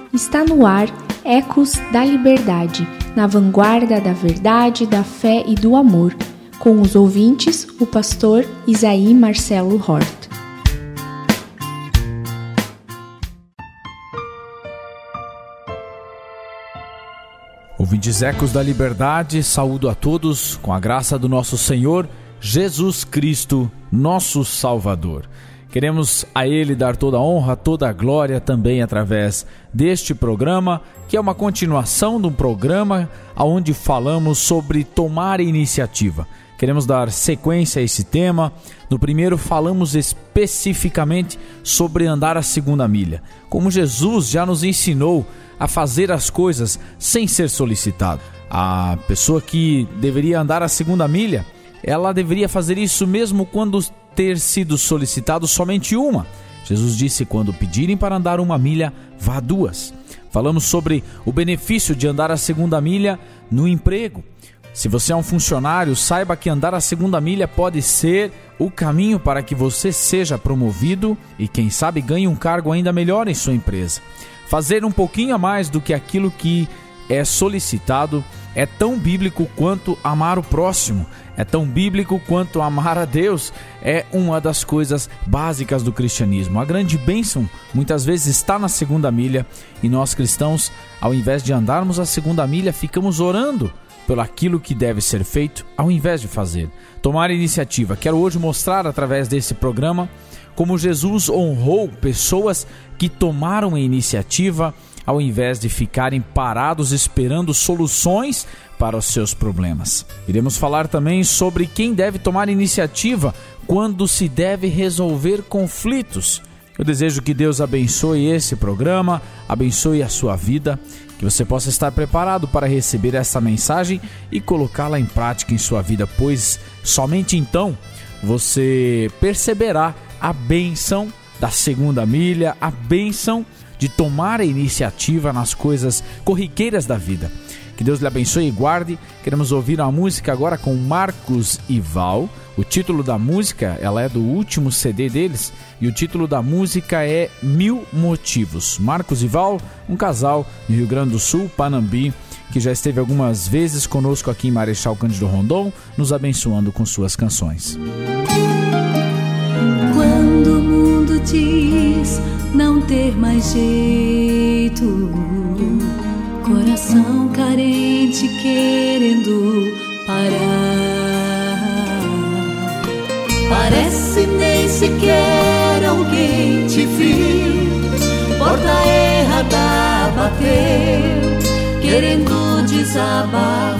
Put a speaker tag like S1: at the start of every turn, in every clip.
S1: Está no ar Ecos da Liberdade, na vanguarda da verdade, da fé e do amor, com os ouvintes, o pastor Isaí Marcelo Hort.
S2: Ouvintes Ecos da Liberdade, saúdo a todos com a graça do nosso Senhor Jesus Cristo, nosso Salvador. Queremos a Ele dar toda a honra, toda a glória também através deste programa, que é uma continuação de um programa onde falamos sobre tomar iniciativa. Queremos dar sequência a esse tema. No primeiro falamos especificamente sobre andar a segunda milha. Como Jesus já nos ensinou a fazer as coisas sem ser solicitado. A pessoa que deveria andar a segunda milha, ela deveria fazer isso mesmo quando ter sido solicitado somente uma. Jesus disse: quando pedirem para andar uma milha, vá duas. Falamos sobre o benefício de andar a segunda milha no emprego. Se você é um funcionário, saiba que andar a segunda milha pode ser o caminho para que você seja promovido e, quem sabe, ganhe um cargo ainda melhor em sua empresa. Fazer um pouquinho a mais do que aquilo que é solicitado é tão bíblico quanto amar o próximo, é tão bíblico quanto amar a Deus. É uma das coisas básicas do cristianismo. A grande bênção muitas vezes está na segunda milha e nós cristãos, ao invés de andarmos a segunda milha, ficamos orando pelo aquilo que deve ser feito, ao invés de fazer. Tomar iniciativa. Quero hoje mostrar através desse programa como Jesus honrou pessoas que tomaram a iniciativa ao invés de ficarem parados esperando soluções para os seus problemas. Iremos falar também sobre quem deve tomar iniciativa quando se deve resolver conflitos. Eu desejo que Deus abençoe esse programa, abençoe a sua vida, que você possa estar preparado para receber essa mensagem e colocá-la em prática em sua vida, pois somente então você perceberá a bênção da segunda milha, a bênção de tomar a iniciativa nas coisas corriqueiras da vida. Que Deus lhe abençoe e guarde. Queremos ouvir uma música agora com Marcos e Val. O título da música, ela é do último CD deles, e o título da música é Mil Motivos. Marcos e Val, um casal no Rio Grande do Sul, Panambi, que já esteve algumas vezes conosco aqui em Marechal Cândido Rondon, nos abençoando com suas canções.
S3: Quando o mundo diz não ter mais jeito, coração carente querendo parar, parece nem sequer alguém te viu, porta errada bateu, querendo desabafar.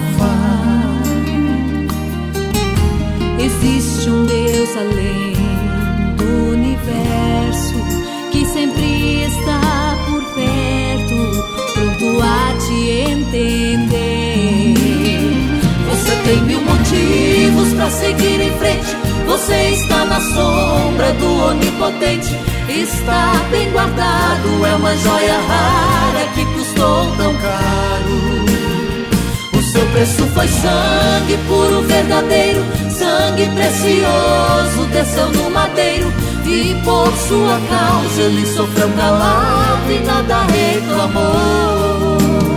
S3: Existe um Deus além do universo que sempre está por perto, pronto a te entender. Você tem mil motivos pra seguir em frente, você está na sombra do Onipotente, está bem guardado, é uma joia rara que custou tão caro. O seu preço foi sangue puro, verdadeiro, sangue precioso desceu no madeiro, e por sua causa ele sofreu calado e nada reclamou.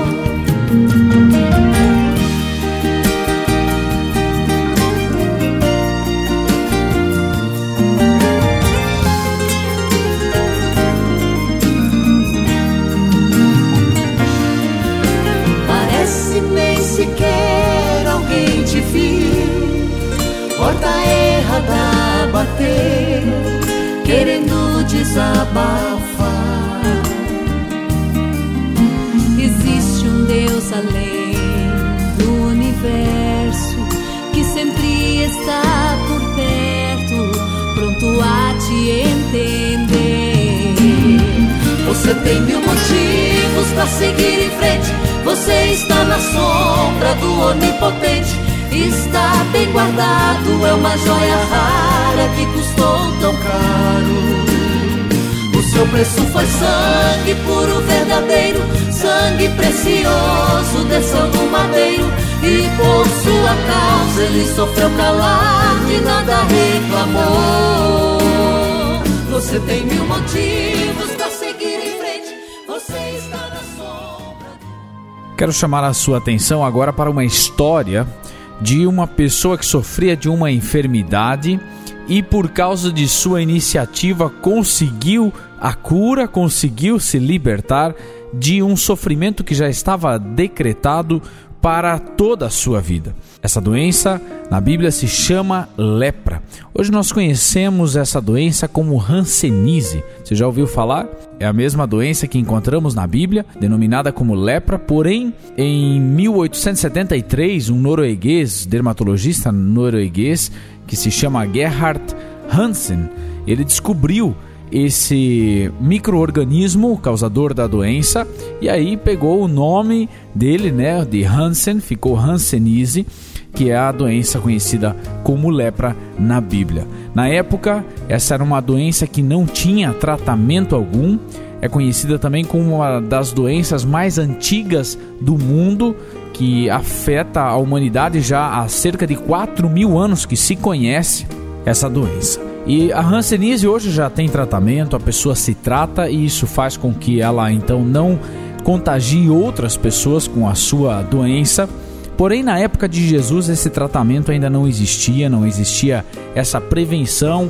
S3: Parece nem sequer alguém te viu, porta errada bateu, querendo desabafar. Existe um Deus além do universo que sempre está por perto, pronto a te entender. Você tem mil motivos pra seguir em frente, você está na sombra do Onipotente, está bem guardado, é uma joia rara que custou tão caro. O seu preço foi sangue puro, verdadeiro, sangue precioso desceu no madeiro, e por sua causa ele sofreu calado e nada reclamou. Você tem mil motivos pra seguir em frente, você está na
S2: Quero chamar a sua atenção agora para uma história de uma pessoa que sofria de uma enfermidade e por causa de sua iniciativa conseguiu a cura, conseguiu se libertar de um sofrimento que já estava decretado para toda a sua vida. Essa doença na Bíblia se chama lepra. Hoje nós conhecemos essa doença como hanseníase. Você já ouviu falar? É a mesma doença que encontramos na Bíblia, denominada como lepra, porém em 1873, um norueguês, dermatologista norueguês, que se chama Gerhard Hansen, ele descobriu esse micro-organismo causador da doença e aí pegou o nome dele, de Hansen, ficou hanseníase, que é a doença conhecida como lepra na Bíblia. Na época, essa era uma doença que não tinha tratamento algum, é conhecida também como uma das doenças mais antigas do mundo, que afeta a humanidade já há cerca de 4.000 anos que se conhece essa doença. E a hanseníase hoje já tem tratamento, a pessoa se trata e isso faz com que ela então não contagie outras pessoas com a sua doença. Porém, na época de Jesus, esse tratamento ainda não existia essa prevenção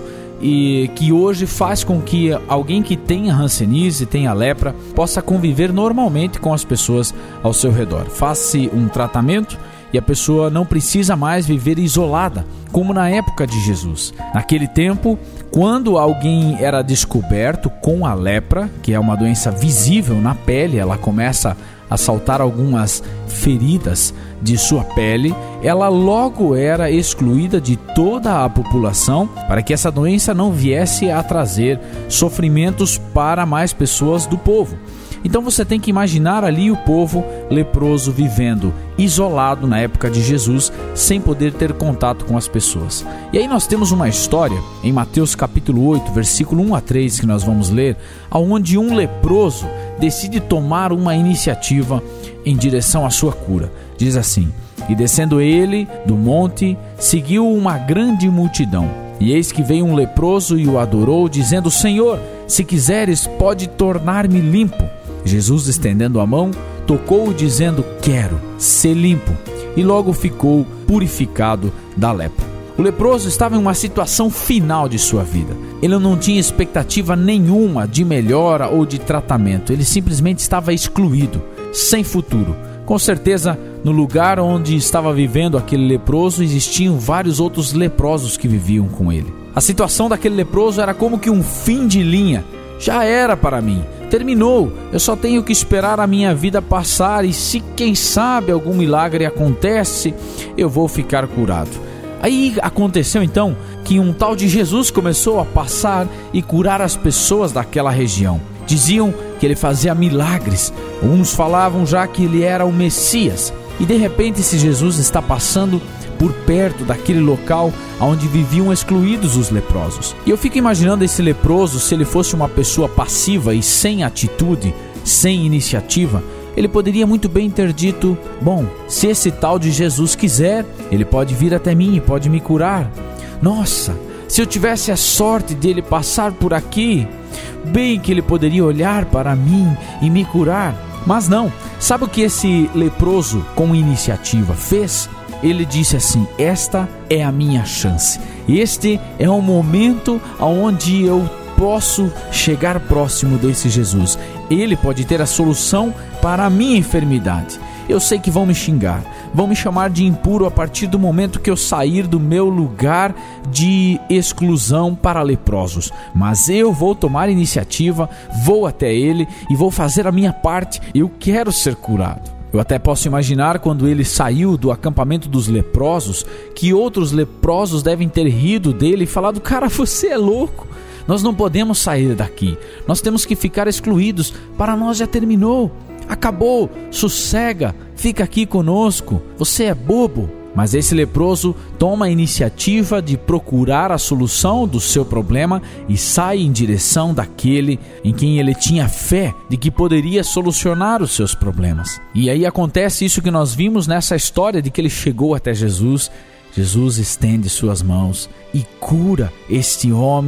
S2: e que hoje faz com que alguém que tenha hanseníase, tenha lepra, possa conviver normalmente com as pessoas ao seu redor. Faz-se um tratamento e a pessoa não precisa mais viver isolada, como na época de Jesus. Naquele tempo, quando alguém era descoberto com a lepra, que é uma doença visível na pele, ela começa a saltar algumas feridas de sua pele, ela logo era excluída de toda a população para que essa doença não viesse a trazer sofrimentos para mais pessoas do povo. Então você tem que imaginar ali o povo leproso vivendo isolado na época de Jesus, sem poder ter contato com as pessoas. E aí nós temos uma história em Mateus capítulo 8, versículo 1 a 3, que nós vamos ler, onde um leproso decide tomar uma iniciativa em direção à sua cura. Diz assim: e descendo ele do monte, seguiu uma grande multidão. E eis que veio um leproso e o adorou, dizendo: Senhor, se quiseres, pode tornar-me limpo. Jesus, estendendo a mão, tocou-o, dizendo: quero, ser limpo. E logo ficou purificado da lepra. O leproso estava em uma situação final de sua vida. Ele não tinha expectativa nenhuma de melhora ou de tratamento. Ele simplesmente estava excluído, sem futuro. Com certeza, no lugar onde estava vivendo aquele leproso, existiam vários outros leprosos que viviam com ele. A situação daquele leproso era como que um fim de linha. Já era para mim, terminou, eu só tenho que esperar a minha vida passar e se quem sabe algum milagre acontece, eu vou ficar curado. Aí aconteceu então que um tal de Jesus começou a passar e curar as pessoas daquela região. Diziam que ele fazia milagres, uns falavam já que ele era o Messias. E de repente esse Jesus está passando por perto daquele local onde viviam excluídos os leprosos. E eu fico imaginando esse leproso, se ele fosse uma pessoa passiva e sem atitude, sem iniciativa, ele poderia muito bem ter dito: bom, se esse tal de Jesus quiser, ele pode vir até mim e pode me curar. Nossa, se eu tivesse a sorte dele passar por aqui, bem que ele poderia olhar para mim e me curar. Mas não, sabe o que esse leproso com iniciativa fez? Ele disse assim: esta é a minha chance, este é o momento onde eu posso chegar próximo desse Jesus. Ele pode ter a solução para a minha enfermidade. Eu sei que vão me xingar, vão me chamar de impuro a partir do momento que eu sair do meu lugar de exclusão para leprosos, mas eu vou tomar iniciativa, vou até ele e vou fazer a minha parte. Eu quero ser curado. Eu até posso imaginar quando ele saiu do acampamento dos leprosos, que outros leprosos devem ter rido dele e falado: cara, você é louco, nós não podemos sair daqui, nós temos que ficar excluídos, para nós já terminou, acabou, sossega, fica aqui conosco, você é bobo. Mas esse leproso toma a iniciativa de procurar a solução do seu problema e sai em direção daquele em quem ele tinha fé de que poderia solucionar os seus problemas. E aí acontece isso que nós vimos nessa história, de que ele chegou até Jesus. Jesus estende suas mãos e cura este homem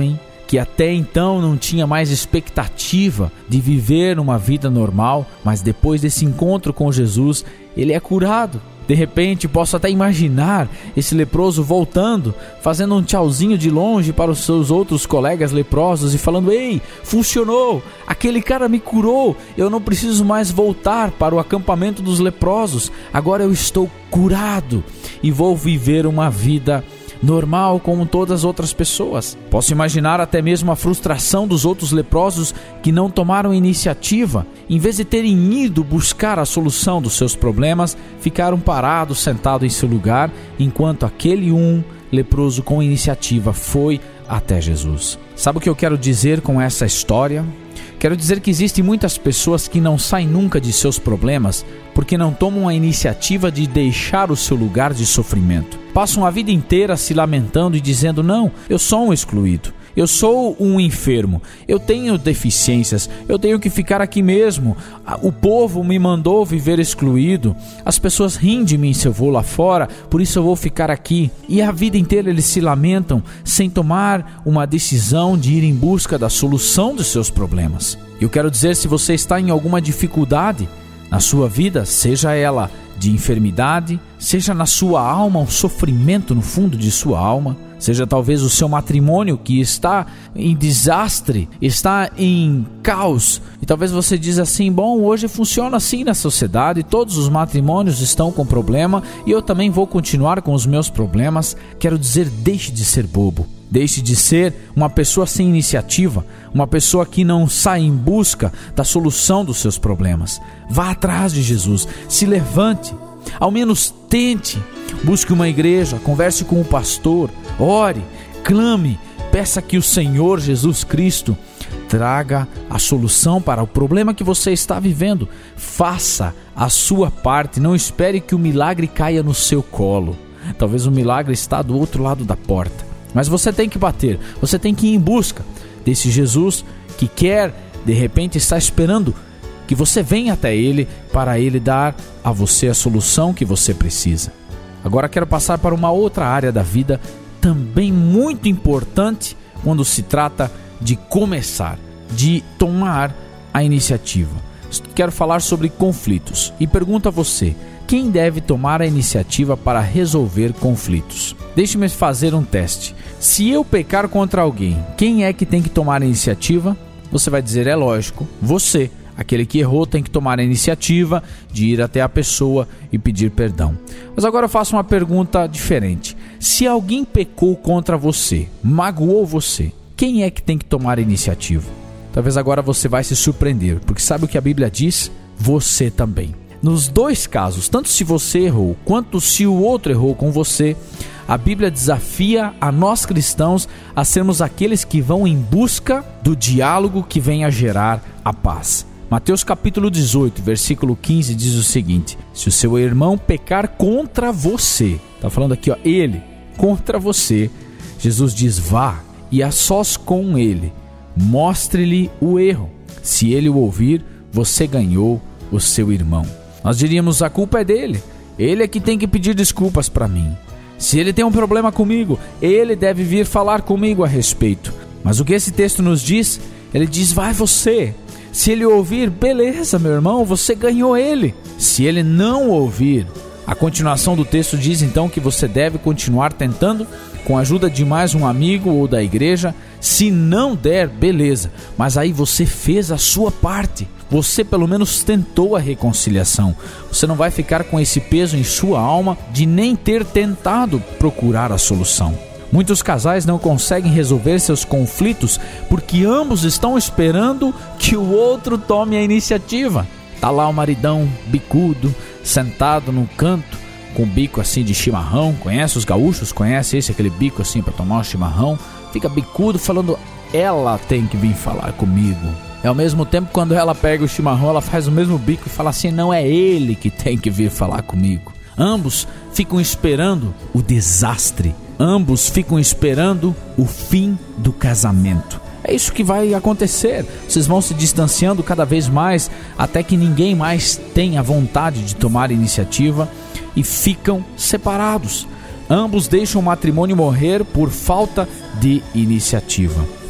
S2: que até então não tinha mais expectativa de viver uma vida normal, mas depois desse encontro com Jesus, ele é curado. De repente, posso até imaginar esse leproso voltando, fazendo um tchauzinho de longe para os seus outros colegas leprosos e falando: ei, funcionou, aquele cara me curou, eu não preciso mais voltar para o acampamento dos leprosos, agora eu estou curado e vou viver uma vida normal como todas as outras pessoas. Posso imaginar até mesmo a frustração dos outros leprosos que não tomaram iniciativa. Em vez de terem ido buscar a solução dos seus problemas, ficaram parados, sentados em seu lugar, enquanto aquele leproso com iniciativa foi até Jesus. Sabe o que eu quero dizer com essa história? Quero dizer que existem muitas pessoas que não saem nunca de seus problemas porque não tomam a iniciativa de deixar o seu lugar de sofrimento. Passam a vida inteira se lamentando e dizendo: não, eu sou um excluído, eu sou um enfermo, eu tenho deficiências, eu tenho que ficar aqui mesmo, o povo me mandou viver excluído, as pessoas riem de mim se eu vou lá fora, por isso eu vou ficar aqui. E a vida inteira eles se lamentam sem tomar uma decisão de ir em busca da solução dos seus problemas. Eu quero dizer, se você está em alguma dificuldade na sua vida, seja ela de enfermidade, seja na sua alma um sofrimento no fundo de sua alma, seja talvez o seu matrimônio que está em desastre, está em caos, e talvez você diz assim: bom, hoje funciona assim na sociedade, todos os matrimônios estão com problema e eu também vou continuar com os meus problemas. Quero dizer, deixe de ser bobo. Deixe de ser uma pessoa sem iniciativa, uma pessoa que não sai em busca da solução dos seus problemas. Vá atrás de Jesus, se levante, ao menos tente, busque uma igreja, converse com o pastor, ore, clame, peça que o Senhor Jesus Cristo traga a solução para o problema que você está vivendo. Faça a sua parte, não espere que o milagre caia no seu colo. Talvez o milagre está do outro lado da porta. Mas você tem que bater, você tem que ir em busca desse Jesus que quer, de repente, está esperando que você venha até Ele para Ele dar a você a solução que você precisa. Agora quero passar para uma outra área da vida, também muito importante quando se trata de começar, de tomar a iniciativa. Quero falar sobre conflitos e pergunto a você: quem deve tomar a iniciativa para resolver conflitos? Deixe-me fazer um teste. Se eu pecar contra alguém, quem é que tem que tomar a iniciativa? Você vai dizer: é lógico, você. Aquele que errou tem que tomar a iniciativa de ir até a pessoa e pedir perdão. Mas agora eu faço uma pergunta diferente. Se alguém pecou contra você, magoou você, quem é que tem que tomar a iniciativa? Talvez agora você vai se surpreender, porque sabe o que a Bíblia diz? Você também. Nos dois casos, tanto se você errou, quanto se o outro errou com você, a Bíblia desafia a nós cristãos a sermos aqueles que vão em busca do diálogo que venha gerar a paz. Mateus capítulo 18, versículo 15 diz o seguinte: se o seu irmão pecar contra você, está falando aqui, ele, contra você, Jesus diz: vá e a sós com ele, mostre-lhe o erro. Se ele o ouvir, você ganhou o seu irmão. Nós diríamos: a culpa é dele, ele é que tem que pedir desculpas para mim. Se ele tem um problema comigo, ele deve vir falar comigo a respeito. Mas o que esse texto nos diz? Ele diz: vai você. Se ele ouvir, beleza, meu irmão, você ganhou ele. Se ele não ouvir, a continuação do texto diz então que você deve continuar tentando com a ajuda de mais um amigo ou da igreja. Se não der, beleza, mas aí você fez a sua parte. Você pelo menos tentou a reconciliação. Você não vai ficar com esse peso em sua alma de nem ter tentado procurar a solução. Muitos casais não conseguem resolver seus conflitos porque ambos estão esperando que o outro tome a iniciativa. Tá lá o maridão bicudo, sentado no canto, com o bico assim de chimarrão. Conhece os gaúchos? Conhece aquele bico assim para tomar um chimarrão? Fica bicudo falando: ela tem que vir falar comigo. E ao mesmo tempo, quando ela pega o chimarrão, ela faz o mesmo bico e fala assim: não é ele que tem que vir falar comigo. Ambos ficam esperando o desastre. Ambos ficam esperando o fim do casamento. É isso que vai acontecer. Vocês vão se distanciando cada vez mais até que ninguém mais tenha vontade de tomar iniciativa e ficam separados. Ambos deixam o matrimônio morrer por falta de iniciativa.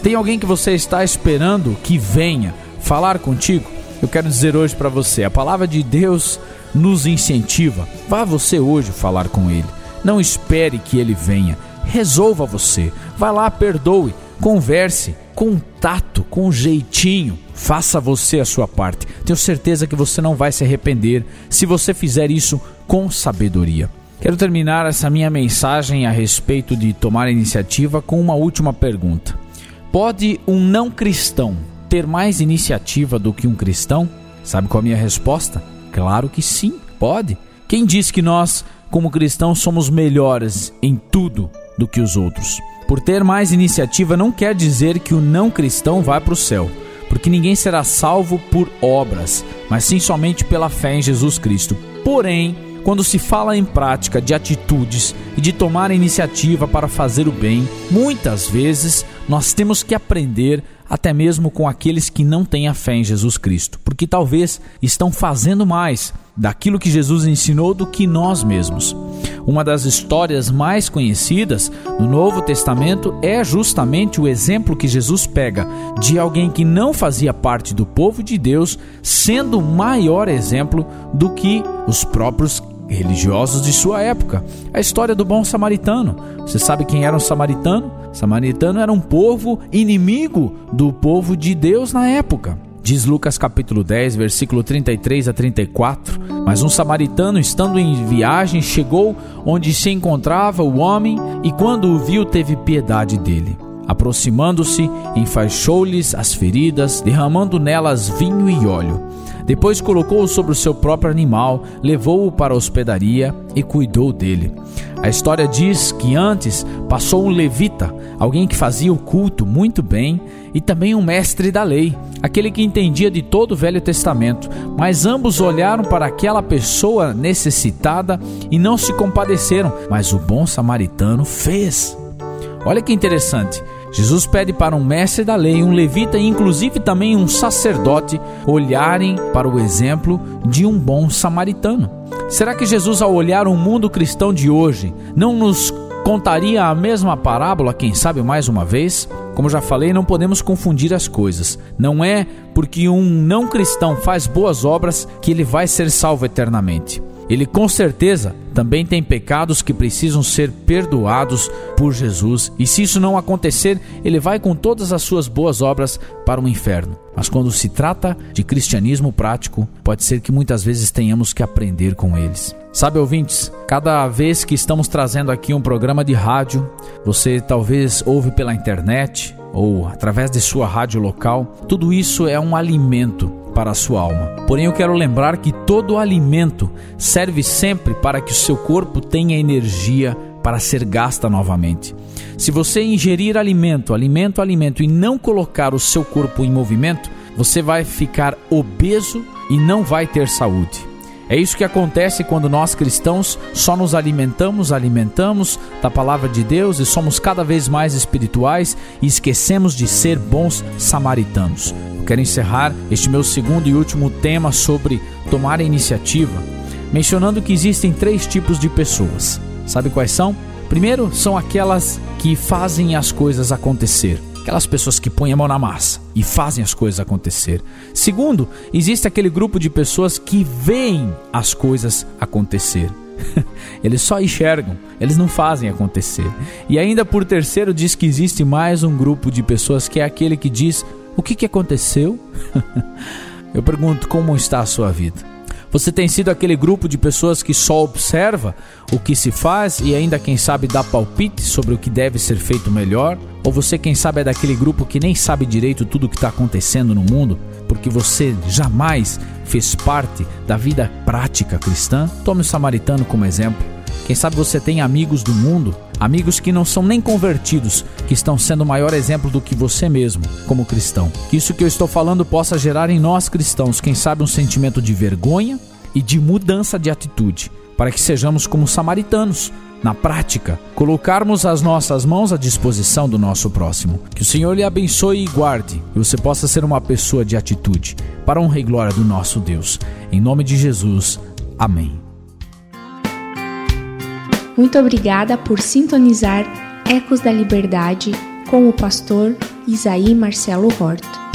S2: Tem alguém que você está esperando que venha falar contigo? Eu quero dizer hoje para você, a palavra de Deus nos incentiva. Vá você hoje falar com Ele. Não espere que Ele venha. Resolva você. Vá lá, perdoe, converse, com tato, com jeitinho. Faça você a sua parte. Tenho certeza que você não vai se arrepender se você fizer isso com sabedoria. Quero terminar essa minha mensagem a respeito de tomar a iniciativa com uma última pergunta. Pode um não cristão ter mais iniciativa do que um cristão? Sabe qual é a minha resposta? Claro que sim, pode. Quem diz que nós, como cristãos, somos melhores em tudo do que os outros? Por ter mais iniciativa não quer dizer que o não cristão vai para o céu, porque ninguém será salvo por obras, mas sim somente pela fé em Jesus Cristo. Porém, quando se fala em prática de atitudes e de tomar a iniciativa para fazer o bem, muitas vezes nós temos que aprender até mesmo com aqueles que não têm a fé em Jesus Cristo, porque talvez estão fazendo mais daquilo que Jesus ensinou do que nós mesmos. Uma das histórias mais conhecidas no Novo Testamento é justamente o exemplo que Jesus pega de alguém que não fazia parte do povo de Deus, sendo maior exemplo do que os próprios religiosos de sua época. A história do bom samaritano. Você sabe quem era um samaritano? Samaritano era um povo inimigo do povo de Deus na época. Diz Lucas capítulo 10, versículo 33 a 34. Mas um samaritano, estando em viagem, chegou onde se encontrava o homem e quando o viu, teve piedade dele. Aproximando-se, enfaixou-lhes as feridas, derramando nelas vinho e óleo. Depois colocou-o sobre o seu próprio animal, levou-o para a hospedaria e cuidou dele. A história diz que antes passou um levita, alguém que fazia o culto muito bem, e também um mestre da lei, aquele que entendia de todo o Velho Testamento. Mas ambos olharam para aquela pessoa necessitada e não se compadeceram, mas o bom samaritano fez. Olha que interessante. Jesus pede para um mestre da lei, um levita e inclusive também um sacerdote olharem para o exemplo de um bom samaritano. Será que Jesus, ao olhar o mundo cristão de hoje, não nos contaria a mesma parábola, quem sabe mais uma vez? Como já falei, não podemos confundir as coisas. Não é porque um não cristão faz boas obras que ele vai ser salvo eternamente. Ele com certeza também tem pecados que precisam ser perdoados por Jesus, e se isso não acontecer, ele vai com todas as suas boas obras para o inferno. Mas quando se trata de cristianismo prático, pode ser que muitas vezes tenhamos que aprender com eles. Sabe, ouvintes, cada vez que estamos trazendo aqui um programa de rádio, você talvez ouve pela internet ou através de sua rádio local, tudo isso é um alimento para a sua alma. Porém, eu quero lembrar que todo alimento serve sempre para que o seu corpo tenha energia para ser gasta novamente. Se você ingerir alimento e não colocar o seu corpo em movimento, você vai ficar obeso e não vai ter saúde. É isso que acontece quando nós cristãos só nos alimentamos da palavra de Deus e somos cada vez mais espirituais e esquecemos de ser bons samaritanos. Eu quero encerrar este meu segundo e último tema sobre tomar a iniciativa, mencionando que existem 3 tipos de pessoas. Sabe quais são? Primeiro, são aquelas que fazem as coisas acontecer. Aquelas pessoas que põem a mão na massa e fazem as coisas acontecer. Segundo, existe aquele grupo de pessoas que veem as coisas acontecer. Eles só enxergam, eles não fazem acontecer. E ainda por terceiro, diz que existe mais um grupo de pessoas que é aquele que diz: o que aconteceu? Eu pergunto, como está a sua vida? Você tem sido aquele grupo de pessoas que só observa o que se faz e ainda, quem sabe, dá palpite sobre o que deve ser feito melhor? Ou você, quem sabe, é daquele grupo que nem sabe direito tudo o que está acontecendo no mundo, porque você jamais fez parte da vida prática cristã? Tome o samaritano como exemplo. Quem sabe você tem amigos do mundo, amigos que não são nem convertidos, que estão sendo o maior exemplo do que você mesmo, como cristão. Que isso que eu estou falando possa gerar em nós cristãos, quem sabe, um sentimento de vergonha e de mudança de atitude, para que sejamos como samaritanos, na prática, colocarmos as nossas mãos à disposição do nosso próximo. Que o Senhor lhe abençoe e guarde, e você possa ser uma pessoa de atitude, para a honra e glória do nosso Deus. Em nome de Jesus, amém.
S1: Muito obrigada por sintonizar Ecos da Liberdade com o pastor Isaí Marcelo Hort.